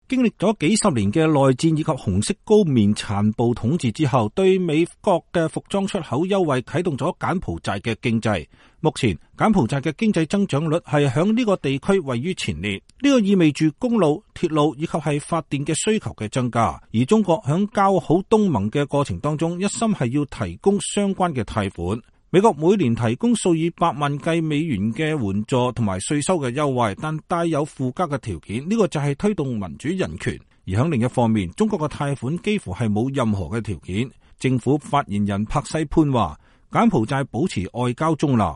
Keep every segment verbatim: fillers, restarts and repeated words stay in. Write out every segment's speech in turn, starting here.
經歷咗幾十年嘅內戰以及紅色高棉殘暴統治之後，對美國嘅服裝出口優惠啟動咗柬埔寨嘅經濟。目前柬埔寨嘅經濟增長率係響呢個地區位於前列，呢個意味住公路、鐵路以及係發電嘅需求嘅增加。而中國響交好東盟嘅過程當中，一心係要提供相關嘅貸款。美國每年提供數以百萬計美元嘅援助同埋稅收嘅優惠，但帶有附加嘅條件，呢個就係推動民主人權。而喺另一方面，中國嘅貸款幾乎係冇任何嘅條件。政府發言人柏西潘話，柬埔寨保持外交中立。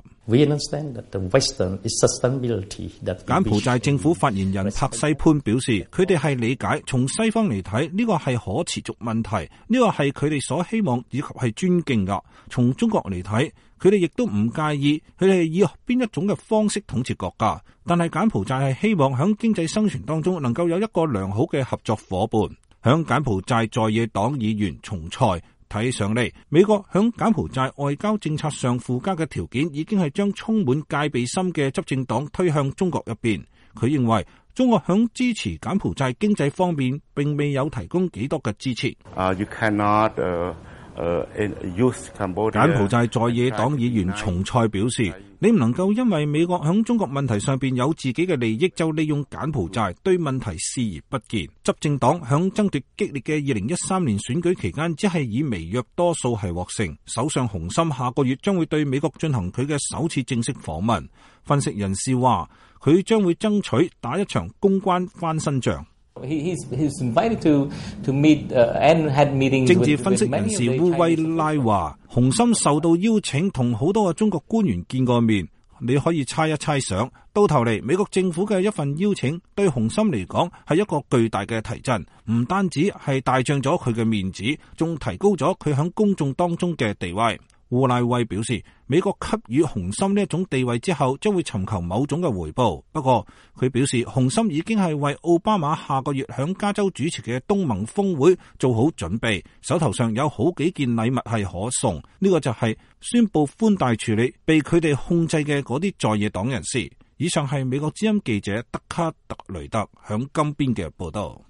柬埔寨政府發言人柏西潘表示，佢哋係理解從西方嚟睇呢個係可持續問題，呢個係佢哋所希望以及係尊敬噶。從中國嚟睇，佢哋亦都唔介意佢哋以邊一種嘅方式統治國家，但係柬埔寨係希望喺經濟生存當中能夠有一個良好嘅合作夥伴。響柬埔寨在野黨議員松菜睇上嚟，美國響柬埔寨外交政策上附加嘅條件已經係將充滿戒備心嘅執政黨推向中國入邊。佢認為中國響支持柬埔寨經濟方面並未有提供幾多嘅支持。 Uh, you cannot, uh Uh, 柬埔寨在野黨議員松菜表示，你唔能夠因為美國響中國問題上邊有自己嘅利益，就利用柬埔寨對問題視而不見。執政黨響爭奪激烈嘅二零一三年選舉期間，只係以微弱多數係獲勝。首相洪森下個月將會對美國進行佢嘅首次正式訪問。分析人士話，佢將會爭取打一場公關翻身仗。 He's, he's invited to, to meet, uh, and had meetings 政治分析人士烏威拉話，洪森受到邀請同好多嘅中國官員見過面，你可以猜一猜想，到頭嚟美國政府嘅一份邀請對洪森嚟講係一個巨大嘅提振，唔單止係大漲咗佢嘅面子，仲提高咗佢響公眾當中嘅地位。烏拉威表示，美國給予洪森呢一種地位之後，將會尋求某種嘅回報。不過佢表示，洪森已經係為奧巴馬下個月響加州主持嘅東盟峰會做好準備，手頭上有好幾件禮物係可送。呢、這個就係宣布寬大處理被佢哋控制嘅嗰啲在野黨人士。以上係美國之音記者德卡特雷特響金邊嘅報道。